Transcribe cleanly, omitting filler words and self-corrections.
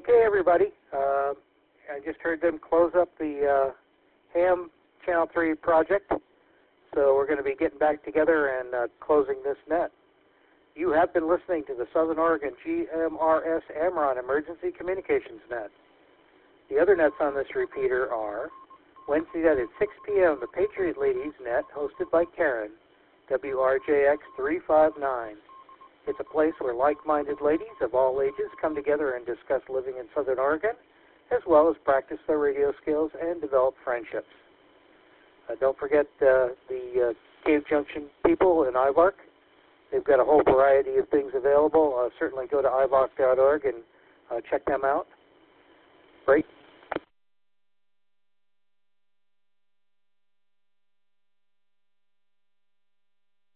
Okay, everybody. I just heard them close up the ham Channel 3 project, so we're going to be getting back together and closing this net. You have been listening to the Southern Oregon GMRS Amron Emergency Communications Net. The other nets on this repeater are Wednesday night at 6 p.m., the Patriot Ladies Net, hosted by Karen, WRJX 359. It's a place where like-minded ladies of all ages come together and discuss living in Southern Oregon, as well as practice their radio skills and develop friendships. Don't forget the Cave Junction people in Ivark. They've got a whole variety of things available. Certainly go to ivark.org and check them out. Great.